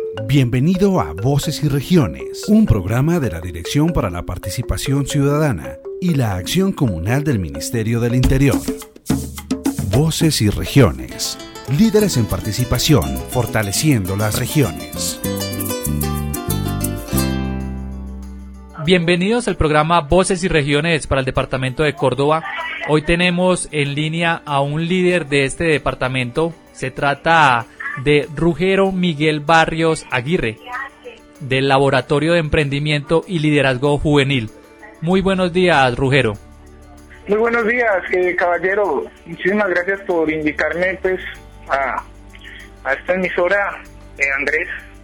Bienvenido a Voces y Regiones, un programa de la Dirección para la Participación Ciudadana y la Acción Comunal del Ministerio del Interior. Voces y Regiones, líderes en participación, fortaleciendo las regiones. Bienvenidos al programa Voces y Regiones para el departamento de Córdoba. Hoy tenemos en línea a un líder de este departamento. Se trata de Rugero Miguel Barrios Aguirre, del Laboratorio de Emprendimiento y Liderazgo Juvenil. Muy buenos días, Rugero. Muy buenos días, caballero. Muchísimas gracias por invitarme a esta emisora, Andrés.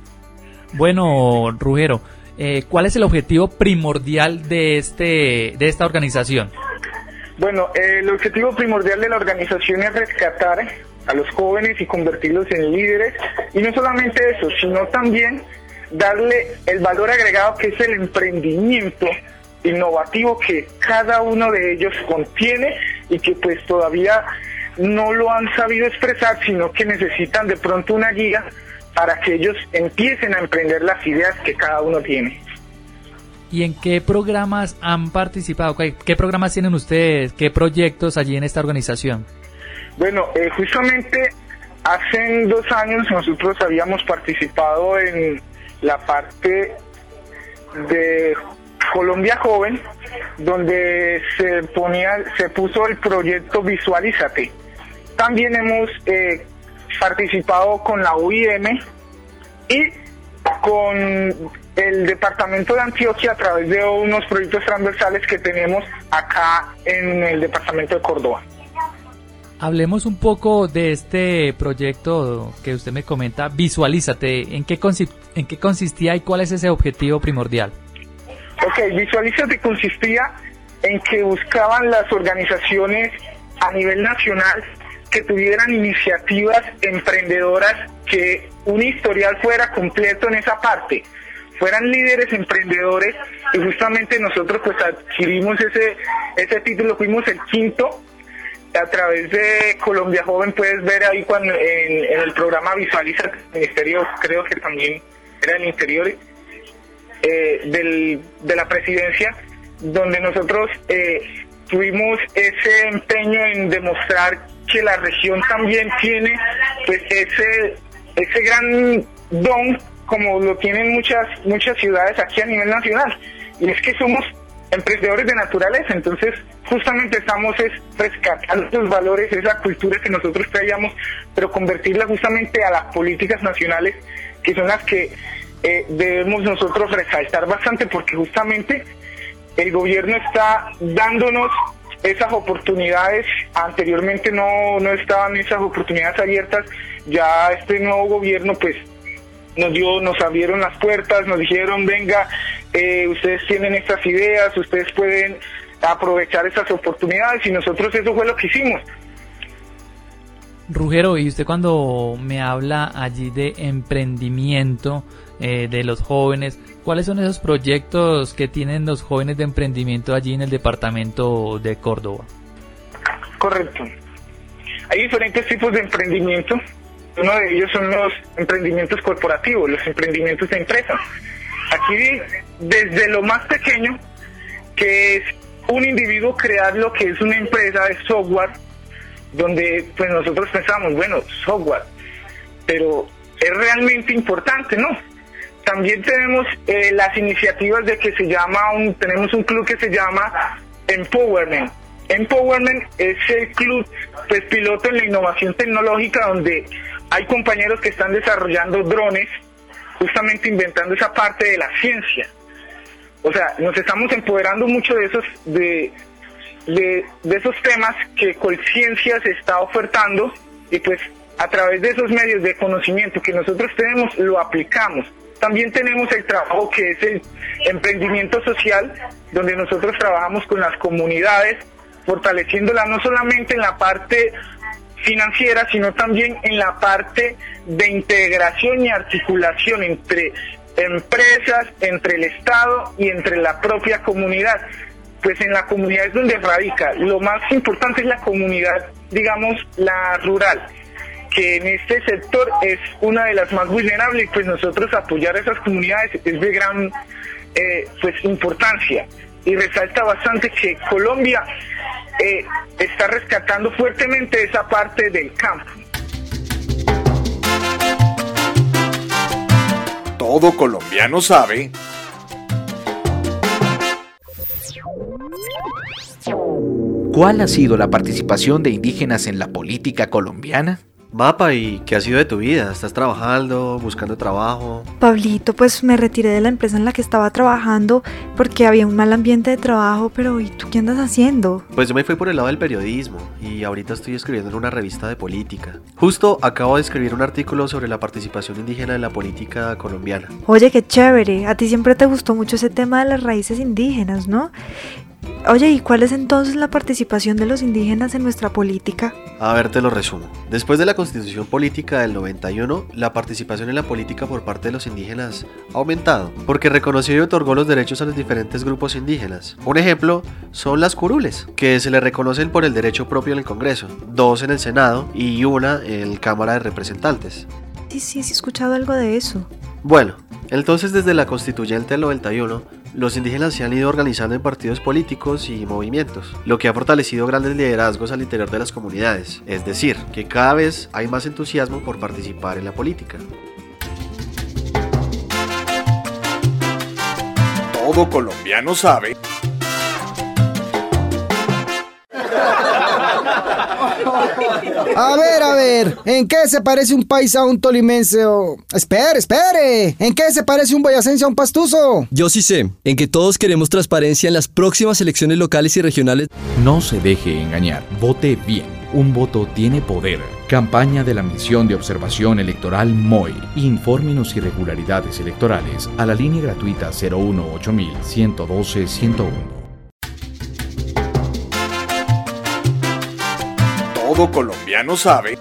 Bueno, Rugero, ¿cuál es el objetivo primordial de esta organización? Bueno, el objetivo primordial de la organización es rescatar a los jóvenes y convertirlos en líderes, y no solamente eso, sino también darle el valor agregado que es el emprendimiento innovativo que cada uno de ellos contiene y que pues todavía no lo han sabido expresar, sino que necesitan de pronto una guía para que ellos empiecen a emprender las ideas que cada uno tiene. ¿Y en qué programas han participado? ¿Qué programas tienen ustedes? ¿Qué proyectos allí en esta organización? Bueno, justamente hace 2 años nosotros habíamos participado en la parte de Colombia Joven, donde se puso el proyecto Visualízate. También hemos participado con la UIM y con el departamento de Antioquia a través de unos proyectos transversales que tenemos acá en el departamento de Córdoba. Hablemos un poco de este proyecto que usted me comenta, Visualízate. ¿En qué consistía y cuál es ese objetivo primordial? Ok, Visualízate consistía en que buscaban las organizaciones a nivel nacional que tuvieran iniciativas emprendedoras, que un historial fuera completo en esa parte, fueran líderes emprendedores, y justamente nosotros pues adquirimos ese título, fuimos el 5º. A través de Colombia Joven puedes ver ahí cuando en el programa Visualiza el Ministerio, creo que también era el Interior, de la Presidencia, donde nosotros tuvimos ese empeño en demostrar que la región también tiene pues ese gran don, como lo tienen muchas ciudades aquí a nivel nacional, y es que somos emprendedores de naturaleza. Entonces justamente estamos rescatando los valores, esa cultura que nosotros traíamos, pero convertirla justamente a las políticas nacionales, que son las que debemos nosotros resaltar bastante, porque justamente el gobierno está dándonos esas oportunidades. Anteriormente no estaban esas oportunidades abiertas. Ya este nuevo gobierno pues nos abrieron las puertas, nos dijeron, venga, ustedes tienen estas ideas, ustedes pueden aprovechar esas oportunidades, y nosotros eso fue lo que hicimos. Rugero, y usted cuando me habla allí de emprendimiento de los jóvenes, ¿cuáles son esos proyectos que tienen los jóvenes de emprendimiento allí en el departamento de Córdoba? Correcto. Hay diferentes tipos de emprendimiento. Uno de ellos son los emprendimientos corporativos, los emprendimientos de empresa. Aquí desde lo más pequeño, que es un individuo crear lo que es una empresa de software, donde pues nosotros pensamos, bueno, software, pero es realmente importante, ¿no? También tenemos las iniciativas de que tenemos un club que se llama Empowerment. Empowerment es el club pues piloto en la innovación tecnológica, donde hay compañeros que están desarrollando drones, justamente inventando esa parte de la ciencia. O sea, nos estamos empoderando mucho de esos temas que Colciencia se está ofertando, y pues a través de esos medios de conocimiento que nosotros tenemos, lo aplicamos. También tenemos el trabajo que es el emprendimiento social, donde nosotros trabajamos con las comunidades, fortaleciéndola no solamente en la parte financiera, sino también en la parte de integración y articulación entre empresas, entre el Estado y entre la propia comunidad. Pues en la comunidad es donde radica. Lo más importante es la comunidad, digamos, la rural, que en este sector es una de las más vulnerables, y pues nosotros apoyar a esas comunidades es de gran pues importancia, y resalta bastante que Colombia está rescatando fuertemente esa parte del campo. Todo colombiano sabe. ¿Cuál ha sido la participación de indígenas en la política colombiana? Mapa, ¿y qué ha sido de tu vida? ¿Estás trabajando, buscando trabajo? Pablito, pues me retiré de la empresa en la que estaba trabajando porque había un mal ambiente de trabajo, pero ¿y tú qué andas haciendo? Pues yo me fui por el lado del periodismo y ahorita estoy escribiendo en una revista de política. Justo acabo de escribir un artículo sobre la participación indígena en la política colombiana. Oye, qué chévere, a ti siempre te gustó mucho ese tema de las raíces indígenas, ¿no? Oye, ¿y cuál es entonces la participación de los indígenas en nuestra política? A ver, te lo resumo. Después de la Constitución Política del 91, la participación en la política por parte de los indígenas ha aumentado, porque reconoció y otorgó los derechos a los diferentes grupos indígenas. Un ejemplo son las curules, que se le reconocen por el derecho propio en el Congreso, 2 en el Senado y 1 en la Cámara de Representantes. Sí, he escuchado algo de eso. Bueno, entonces desde la Constituyente del 91, los indígenas se han ido organizando en partidos políticos y movimientos, lo que ha fortalecido grandes liderazgos al interior de las comunidades, es decir, que cada vez hay más entusiasmo por participar en la política. Todo colombiano sabe. A ver, ¿en qué se parece un paisa a un tolimense o...? Espere, ¿en qué se parece un boyacense a un pastuso? Yo sí sé, en que todos queremos transparencia en las próximas elecciones locales y regionales. No se deje engañar, vote bien. Un voto tiene poder. Campaña de la Misión de Observación Electoral MOE. Infórmenos irregularidades electorales a la línea gratuita 018-112-101. Todo colombiano sabe.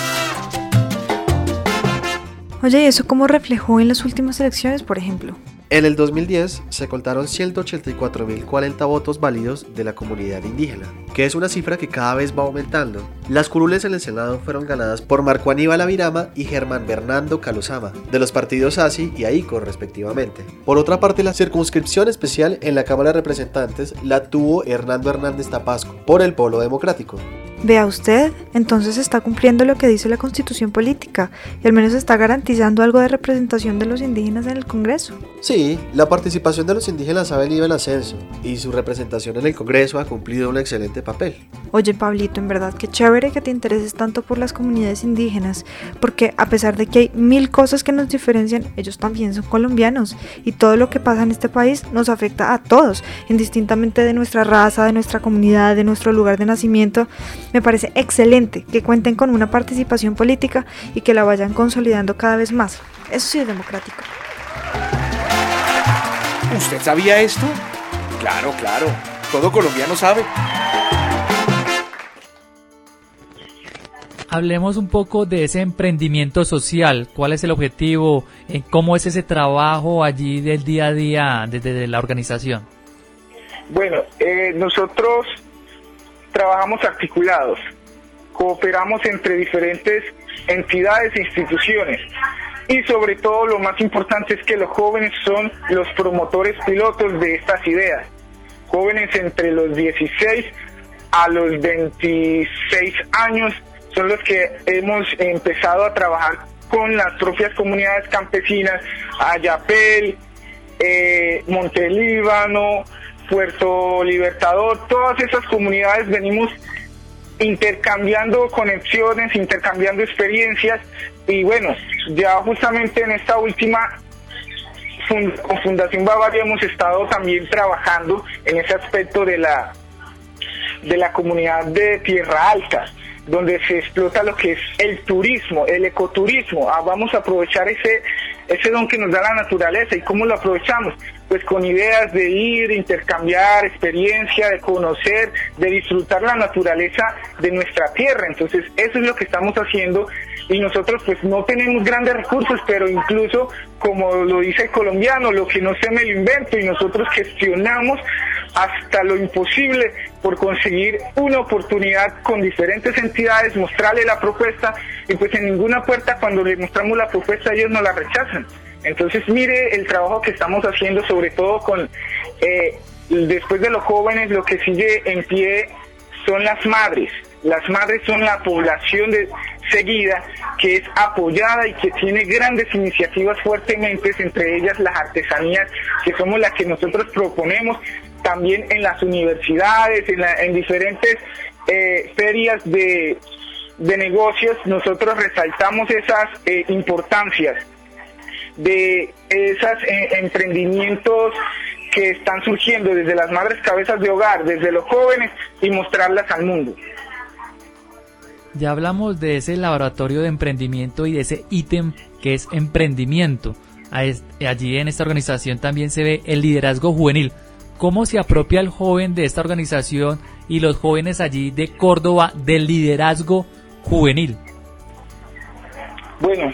Oye, ¿y eso cómo reflejó en las últimas elecciones, por ejemplo? En el 2010 se contaron 184.040 votos válidos de la comunidad indígena, que es una cifra que cada vez va aumentando. Las curules en el Senado fueron ganadas por Marco Aníbal Avirama y Germán Bernardo Calosama, de los partidos ASI y AICO respectivamente. Por otra parte, la circunscripción especial en la Cámara de Representantes la tuvo Hernando Hernández Tapasco, por el Polo Democrático. Vea usted, entonces está cumpliendo lo que dice la Constitución Política y al menos está garantizando algo de representación de los indígenas en el Congreso. Sí, la participación de los indígenas ha venido en ascenso y su representación en el Congreso ha cumplido un excelente papel. Oye, Pablito, en verdad qué chévere que te intereses tanto por las comunidades indígenas, porque a pesar de que hay 1000 cosas que nos diferencian, ellos también son colombianos y todo lo que pasa en este país nos afecta a todos, indistintamente de nuestra raza, de nuestra comunidad, de nuestro lugar de nacimiento. Me parece excelente que cuenten con una participación política y que la vayan consolidando cada vez más. Eso sí es democrático. ¿Usted sabía esto? Claro. Todo colombiano sabe. Hablemos un poco de ese emprendimiento social. ¿Cuál es el objetivo? ¿Cómo es ese trabajo allí del día a día desde la organización? Bueno, nosotros trabajamos articulados, cooperamos entre diferentes entidades e instituciones y sobre todo lo más importante es que los jóvenes son los promotores pilotos de estas ideas. Jóvenes entre los 16 a los 26 años son los que hemos empezado a trabajar con las propias comunidades campesinas, Ayapel, Montelíbano, Puerto Libertador, todas esas comunidades venimos intercambiando conexiones, intercambiando experiencias y bueno, ya justamente en esta última con Fundación Bavaria hemos estado también trabajando en ese aspecto de la comunidad de Tierra Alta, donde se explota lo que es el turismo, el ecoturismo. Vamos a aprovechar ese don que nos da la naturaleza. ¿Y cómo lo aprovechamos? Pues con ideas de ir, intercambiar experiencia, de conocer, de disfrutar la naturaleza de nuestra tierra. Entonces eso es lo que estamos haciendo y nosotros pues no tenemos grandes recursos, pero incluso como lo dice el colombiano, lo que no sé me lo invento y nosotros gestionamos hasta lo imposible por conseguir una oportunidad con diferentes entidades, mostrarle la propuesta, y pues en ninguna puerta cuando le mostramos la propuesta ellos nos la rechazan. Entonces mire el trabajo que estamos haciendo, sobre todo con después de los jóvenes, lo que sigue en pie son las madres. Las madres son la población seguida que es apoyada y que tiene grandes iniciativas fuertemente, entre ellas las artesanías, que somos las que nosotros proponemos también en las universidades, en diferentes ferias de negocios. Nosotros resaltamos esas importancias de esos emprendimientos que están surgiendo desde las madres cabezas de hogar, desde los jóvenes, y mostrarlas al mundo. Ya hablamos de ese laboratorio de emprendimiento y de ese ítem que es emprendimiento. Allí en esta organización también se ve el liderazgo juvenil. ¿Cómo se apropia el joven de esta organización y los jóvenes allí de Córdoba del liderazgo juvenil? Bueno,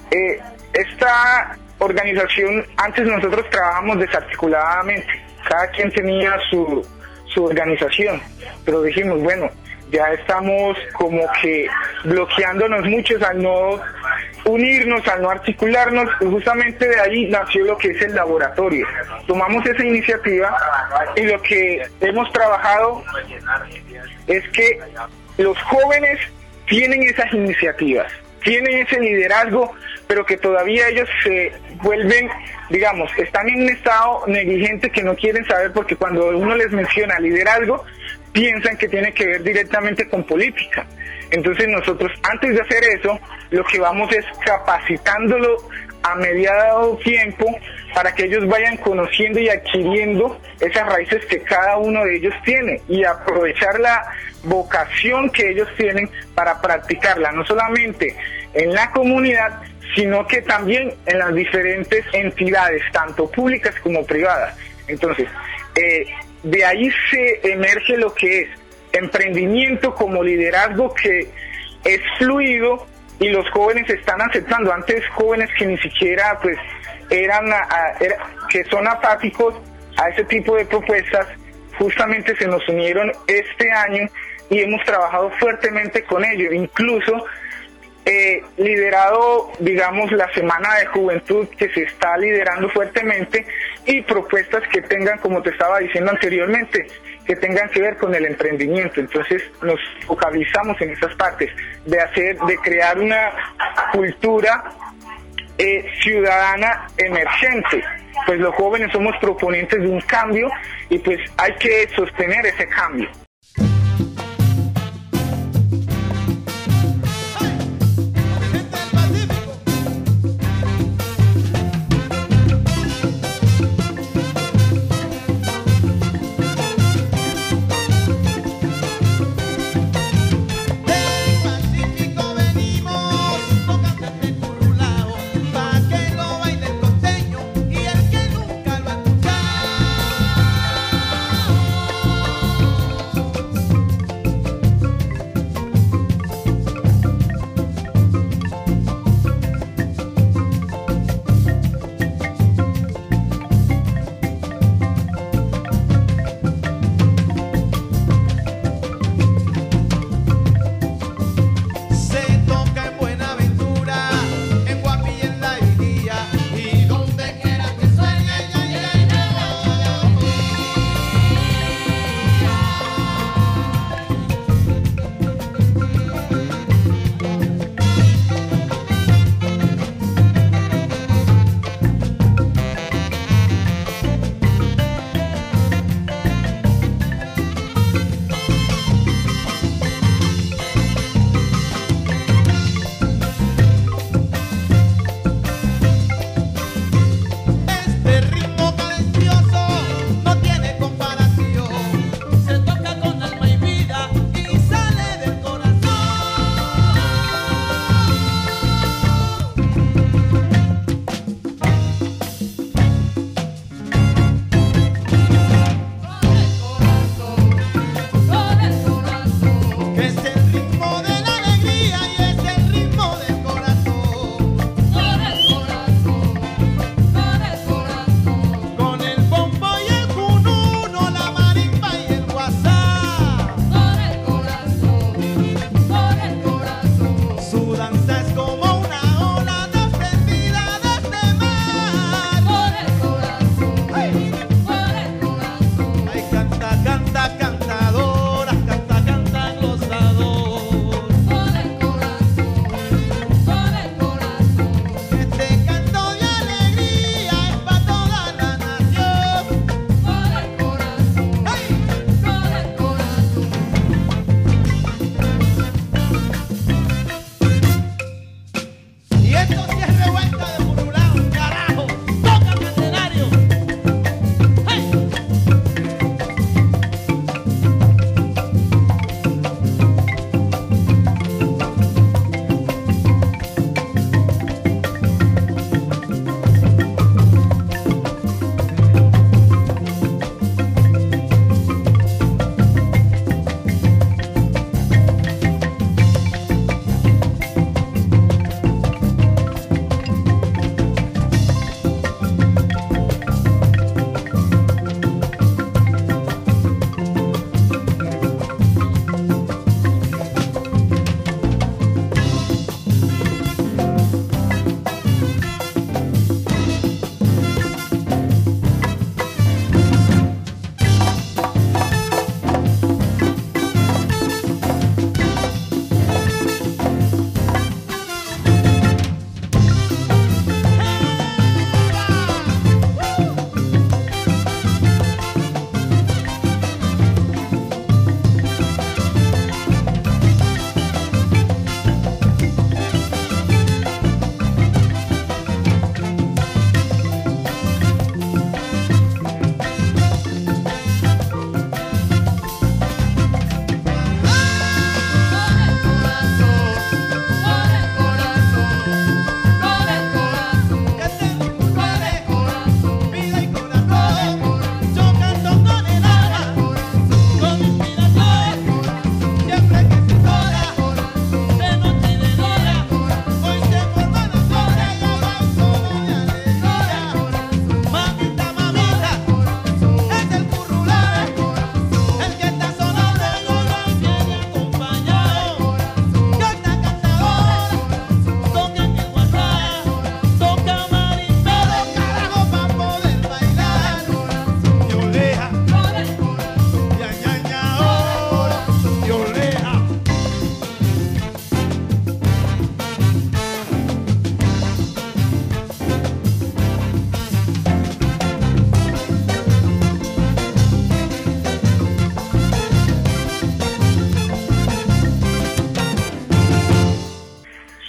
esta organización, antes nosotros trabajamos desarticuladamente, cada quien tenía su organización, pero dijimos, bueno, ya estamos como que bloqueándonos muchos al no unirnos, al no articularnos, y justamente de ahí nació lo que es el laboratorio. Tomamos esa iniciativa y lo que hemos trabajado es que los jóvenes tienen esas iniciativas, tienen ese liderazgo, pero que todavía ellos se vuelven, digamos, están en un estado negligente que no quieren saber, porque cuando uno les menciona liderazgo, piensan que tiene que ver directamente con política. Entonces nosotros, antes de hacer eso, lo que vamos es capacitándolo a mediado tiempo para que ellos vayan conociendo y adquiriendo esas raíces que cada uno de ellos tiene, y aprovechar la vocación que ellos tienen para practicarla, no solamente en la comunidad, sino que también en las diferentes entidades, tanto públicas como privadas. Entonces, de ahí se emerge lo que es emprendimiento como liderazgo, que es fluido y los jóvenes están aceptando. Antes, jóvenes que ni siquiera pues que son apáticos a ese tipo de propuestas, justamente se nos unieron este año y hemos trabajado fuertemente con ellos, incluso liderado, digamos, la Semana de Juventud, que se está liderando fuertemente, y propuestas que tengan, como te estaba diciendo anteriormente, que tengan que ver con el emprendimiento. Entonces nos focalizamos en esas partes de crear una cultura ciudadana emergente. Pues los jóvenes somos proponentes de un cambio y pues hay que sostener ese cambio.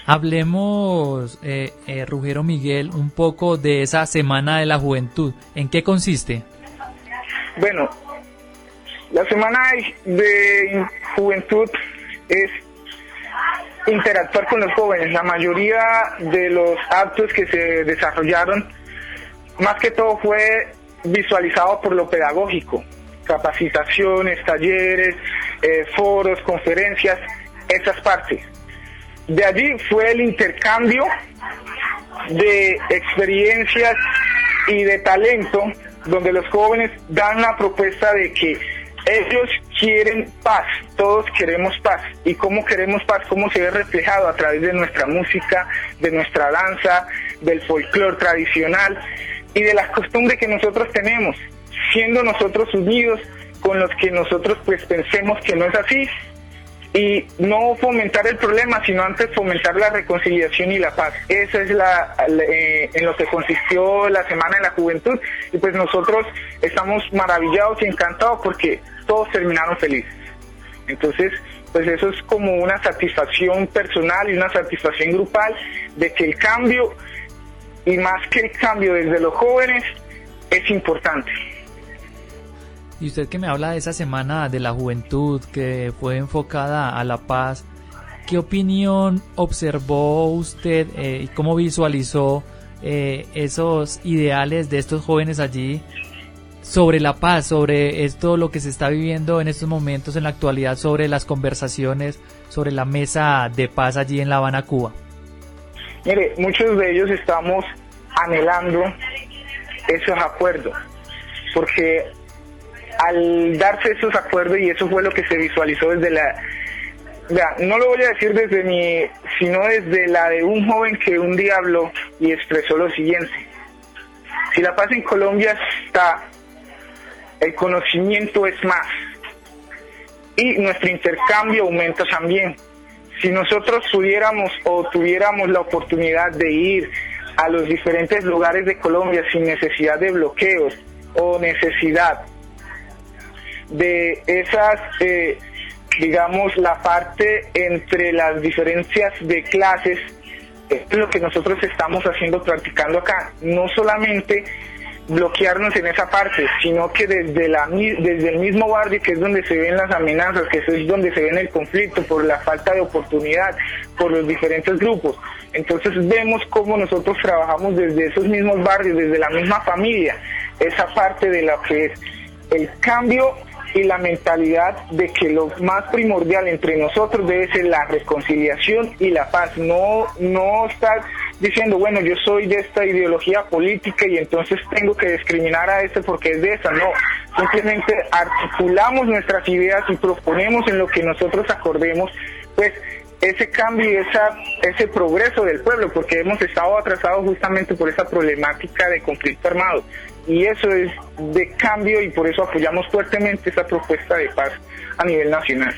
Hablemos, Ruggiero Miguel, un poco de esa Semana de la Juventud. ¿En qué consiste? Bueno, la Semana de Juventud es interactuar con los jóvenes. La mayoría de los actos que se desarrollaron, más que todo, fue visualizado por lo pedagógico. Capacitaciones, talleres, foros, conferencias, esas partes. De allí fue el intercambio de experiencias y de talento, donde los jóvenes dan la propuesta de que ellos quieren paz, todos queremos paz. ¿Y cómo queremos paz? ¿Cómo se ve reflejado? A través de nuestra música, de nuestra danza, del folclore tradicional y de las costumbres que nosotros tenemos, siendo nosotros unidos con los que nosotros pues pensemos que no es así, y no fomentar el problema, sino antes fomentar la reconciliación y la paz. Esa es en lo que consistió la Semana de la Juventud, y pues nosotros estamos maravillados y encantados porque todos terminaron felices. Entonces, pues eso es como una satisfacción personal y una satisfacción grupal de que el cambio, y más que el cambio desde los jóvenes, es importante. Y usted que me habla de esa Semana de la Juventud que fue enfocada a la paz, ¿qué opinión observó usted y cómo visualizó esos ideales de estos jóvenes allí sobre la paz, sobre esto, lo que se está viviendo en estos momentos en la actualidad, sobre las conversaciones, sobre la mesa de paz allí en La Habana, Cuba? Mire, muchos de ellos estamos anhelando esos acuerdos, porque al darse esos acuerdos, y eso fue lo que se visualizó desde no lo voy a decir desde sino desde la de un joven que un día habló y expresó lo siguiente: si la paz en Colombia está, el conocimiento es más, y nuestro intercambio aumenta también. Si nosotros tuviéramos la oportunidad de ir a los diferentes lugares de Colombia sin necesidad de bloqueos o necesidad de esas, digamos, la parte entre las diferencias de clases, es lo que nosotros estamos practicando acá. No solamente bloquearnos en esa parte, sino que desde el mismo barrio, que es donde se ven las amenazas, que es donde se ven el conflicto por la falta de oportunidad, por los diferentes grupos. Entonces vemos cómo nosotros trabajamos desde esos mismos barrios, desde la misma familia, esa parte de lo que es el cambio y la mentalidad de que lo más primordial entre nosotros debe ser la reconciliación y la paz. No estar diciendo, bueno, yo soy de esta ideología política y entonces tengo que discriminar a este porque es de esa. No, simplemente articulamos nuestras ideas y proponemos en lo que nosotros acordemos, pues, ese cambio y ese progreso del pueblo, porque hemos estado atrasados justamente por esa problemática de conflicto armado. Y eso es de cambio, y por eso apoyamos fuertemente esa propuesta de paz a nivel nacional.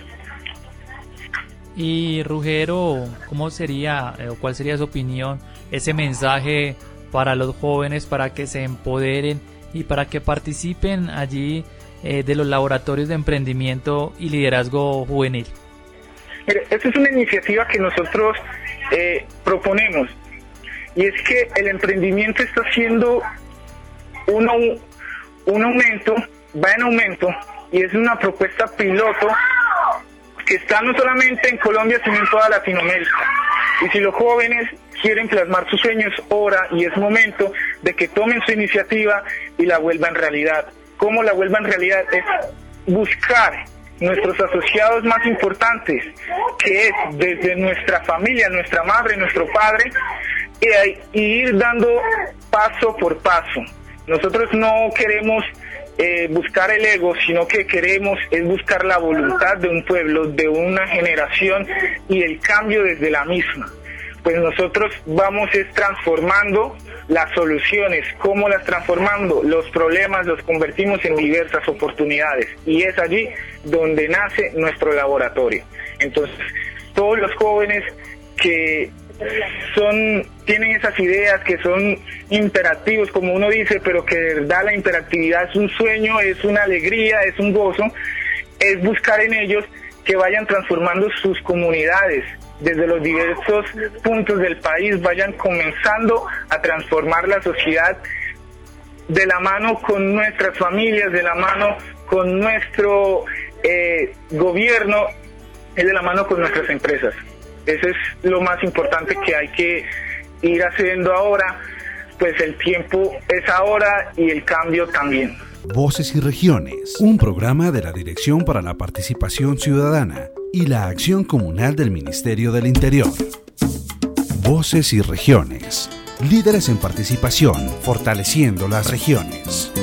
Y Ruggiero, ¿cómo sería o cuál sería su opinión, ese mensaje para los jóvenes para que se empoderen y para que participen allí de los laboratorios de emprendimiento y liderazgo juvenil? Mire, esta es una iniciativa que nosotros proponemos, y es que el emprendimiento está siendo un aumento, va en aumento, y es una propuesta piloto que está no solamente en Colombia, sino en toda Latinoamérica. Y si los jóvenes quieren plasmar sus sueños, hora y es momento de que tomen su iniciativa y la vuelvan realidad. ¿Cómo la vuelvan realidad? Es buscar nuestros asociados más importantes, que es desde nuestra familia, nuestra madre, nuestro padre, y ir dando paso por paso. Nosotros no queremos buscar el ego, sino que queremos es buscar la voluntad de un pueblo, de una generación, y el cambio desde la misma. Pues nosotros vamos transformando las soluciones. ¿Cómo las transformando? Los problemas los convertimos en diversas oportunidades, y es allí donde nace nuestro laboratorio. Entonces, todos los jóvenes que tienen esas ideas, que son imperativos, como uno dice, pero que de verdad la imperatividad es un sueño, es una alegría, es un gozo, es buscar en ellos que vayan transformando sus comunidades, desde los diversos puntos del país vayan comenzando a transformar la sociedad de la mano con nuestras familias, de la mano con nuestro gobierno y de la mano con nuestras empresas. Eso es lo más importante que hay que ir haciendo ahora, pues el tiempo es ahora y el cambio también. Voces y Regiones, un programa de la Dirección para la Participación Ciudadana y la Acción Comunal del Ministerio del Interior. Voces y Regiones, líderes en participación, fortaleciendo las regiones.